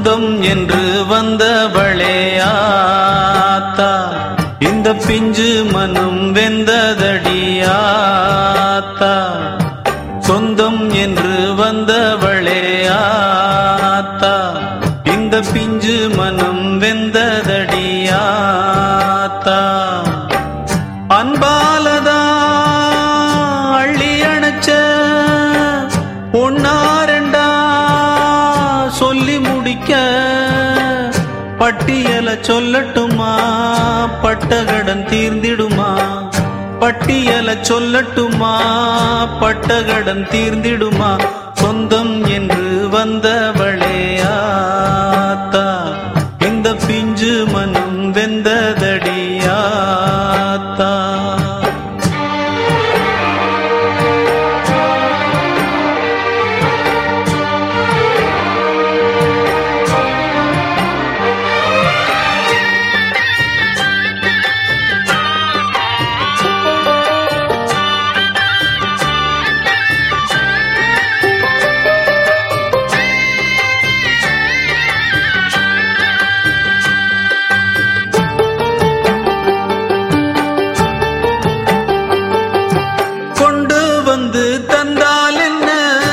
சொந்தம் என்று வந்தவளே ஆத்தா, இந்த பிஞ்சு மனம் வெந்ததடியாத்தா. சொந்தம் என்று வந்தவளே ஆத்தா, இந்த பிஞ்சு மனம் வெந்ததடியாத்தா. அன்பாலதா அள்ளி அணைச்ச ஒன்னாரண்டா சொல்லி முடிக்க பட்டியல சொல்லட்டுமா, பட்டகடன் தீர்ந்திடுமா? பட்டியல சொல்லட்டுமா, பட்டகடன் தீர்ந்திடுமா? சொந்தம் என்று வந்தவளே ஆத்தா, இந்த பிஞ்சு மனம் வெந்ததடியாத்தா. தந்தால் என்ன,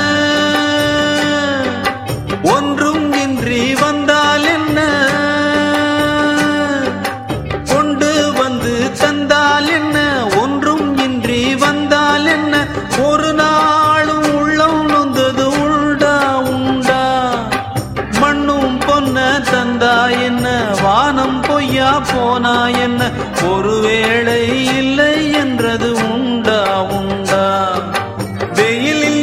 ஒன்றும் இன்றி வந்தால் என்ன? கொண்டு வந்து தந்தால் என்ன, ஒன்றும் இன்றி வந்தால் என்ன? ஒரு நாளும் உள்ளம் நொந்தது உண்டா உண்டா? மண்ணும் பொன்ன தந்தா என்ன, வானம் பொய்யா போனா என்ன? ஒருவேளை இல்லை என்றது உண்டா உண்டா? வெயிலில்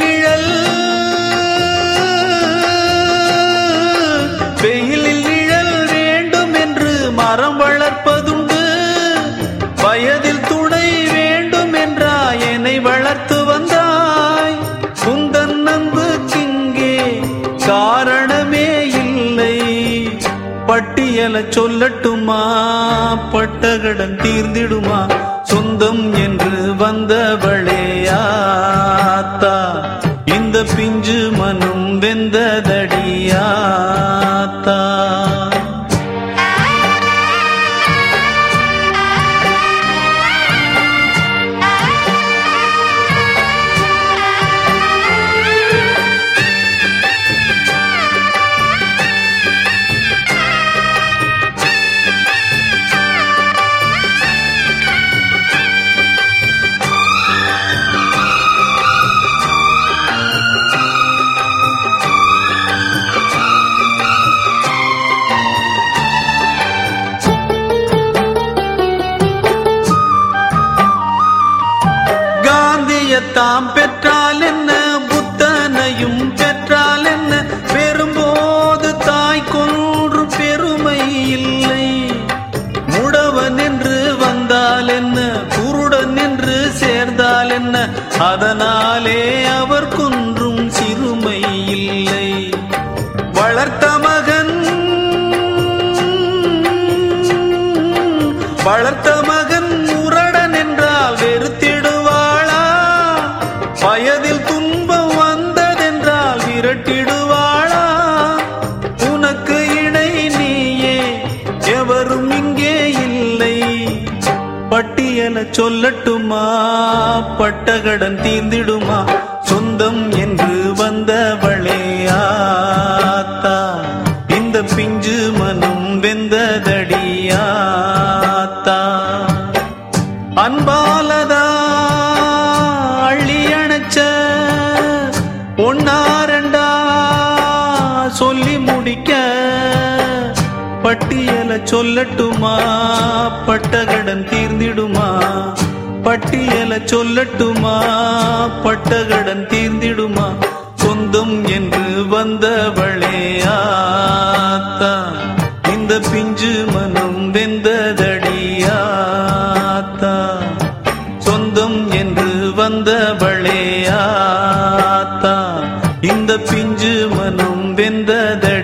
நிழல் வேண்டும் என்று மரம் வளர்ப்பதுண்டு. வயதில் துணை வேண்டும் என்றா என்னை வளர்த்து வந்தாய். உந்தன் அன்புக்கிங்கே காரணமே இல்லை. பட்டியல சொல்லட்டுமா, பட்டகடன் தீர்ந்திடுமா? சொந்தம் என்று வந்தவளே ஆத்தா, இந்த பிஞ்சு மனம் வெந்ததடியாத்தா. தாம் பெற்றால் என்ன, புத்தனையும் பெற்றால் என்ன? பெறும்போது தாய் கொன்று பெருமை இல்லை. முடவன் என்று வந்தால் என்ன, குருடன் என்று சேர்ந்தால் என்ன? அதனாலே அவர் கொன்றும் சிறுமை இல்லை. வளர்த்த மகன் முரடன் என்றால் வெறுத்திடுவாளா? வயதில் துன்பம் வந்ததென்றால் விரட்டிடுவாளா? உனக்கு இணை நீயே, எவரும் இங்கே இல்லை. பட்டியல சொல்லட்டுமா, பட்டகடன் தீர்ந்திடுமா? சொந்தம் என்று வந்தவளே ஆத்தா, இந்த பிஞ்சு மனம் வெந்ததடியாத்தா. அன்பாலதா அள்ளி அணைச்ச ஒன்னாரண்டா சொல்லி முடிக்க பட்டியல சொல்லட்டுமா, பட்டகடன் தீர்ந்திடுமா? பட்டியல சொல்லட்டுமா, பட்டகடன் தீர்ந்திடுமா? சொந்தம் என்று வந்தவளே ஆத்தா, இந்த பிஞ்சு மனம் வெந்ததடியாத்தா. சொந்தம் என்று வந்தவளே ஆத்தா, இந்த பிஞ்சு மனம் வெந்ததடி